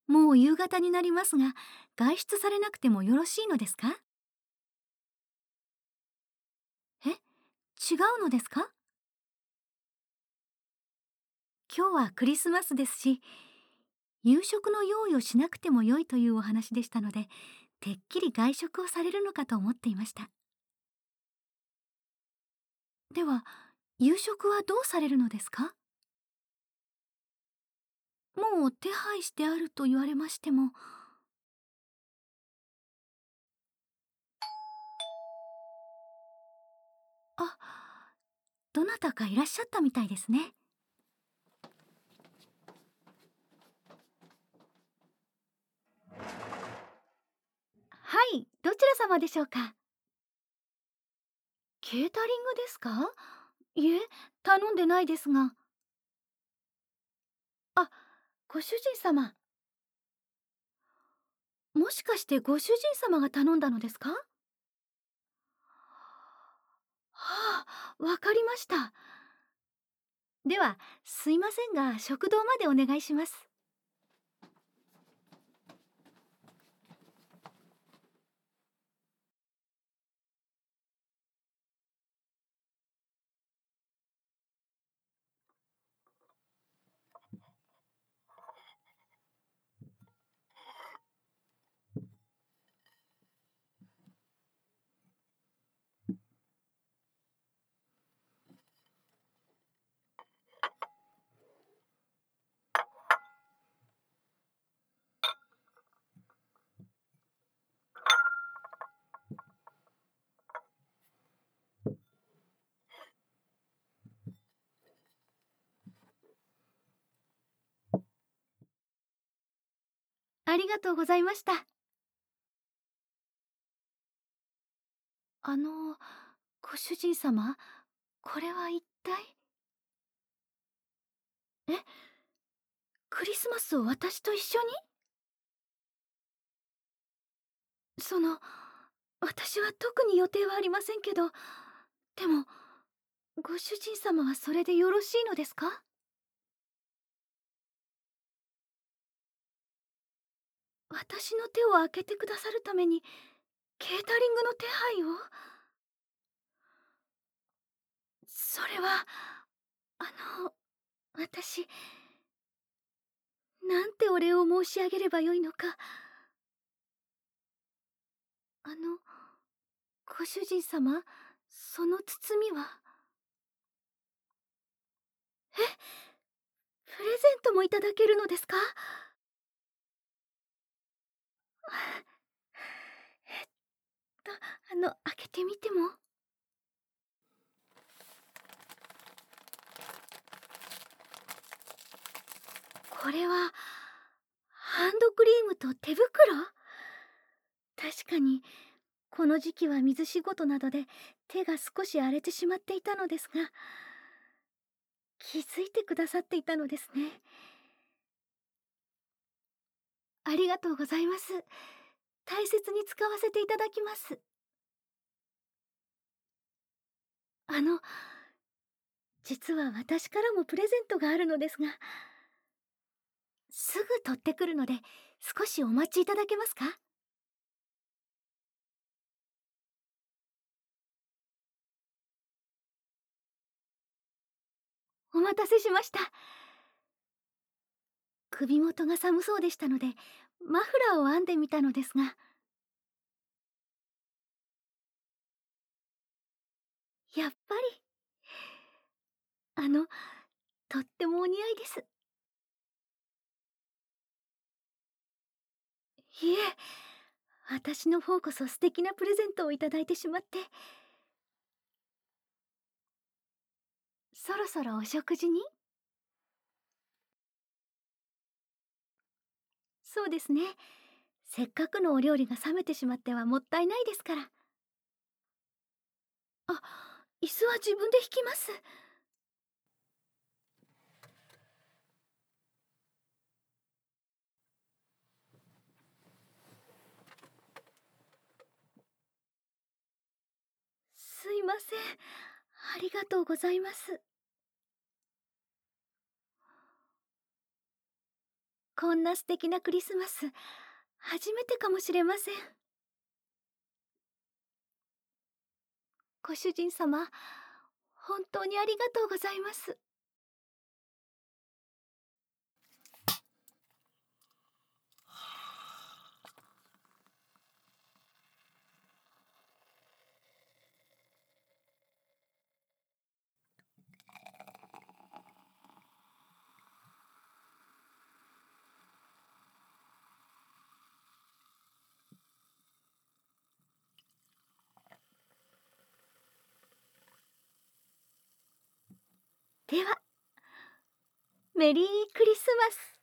もう夕方になりますが、外出されなくてもよろしいのですか？え、違うのですか？今日はクリスマスですし、夕食の用意をしなくても良いというお話でしたので、てっきり外食をされるのかと思っていました。では、夕食はどうされるのですか？もう手配してあると言われましても。あ、どなたかいらっしゃったみたいですね。はい、どちら様でしょうか？ケータリングですか？いえ、頼んでないですが。あ、ご主人様。もしかしてご主人様が頼んだのですか？はあ、わかりました。では、すいませんが、食堂までお願いします。ありがとうございました。あの、ご主人様、これは一体？え、クリスマスを私と一緒に？その、私は特に予定はありませんけど、でも、ご主人様はそれでよろしいのですか？私の手を開けてくださるために、ケータリングの手配を？それは、あの、私、なんてお礼を申し上げればよいのか。あの、ご主人様、その包みは？プレゼントもいただけるのですか？えっと、開けてみても？これは、ハンドクリームと手袋？確かに、この時期は水仕事などで手が少し荒れてしまっていたのですが、気づいてくださっていたのですね。ありがとうございます。大切に使わせていただきます。あの、実は私からもプレゼントがあるのですが、すぐ取ってくるので、少しお待ちいただけますか？お待たせしました。首元が寒そうでしたので、マフラーを編んでみたのですが、やっぱり、あの、とってもお似合いです。いえ、私の方こそ素敵なプレゼントをいただいてしまって、そろそろお食事に？そうですね。せっかくのお料理が冷めてしまってはもったいないですから。あ、椅子は自分で引きます。すいません。ありがとうございます。 こんな素敵なクリスマス、初めてかもしれません。ご主人様、本当にありがとうございます。では、メリークリスマス。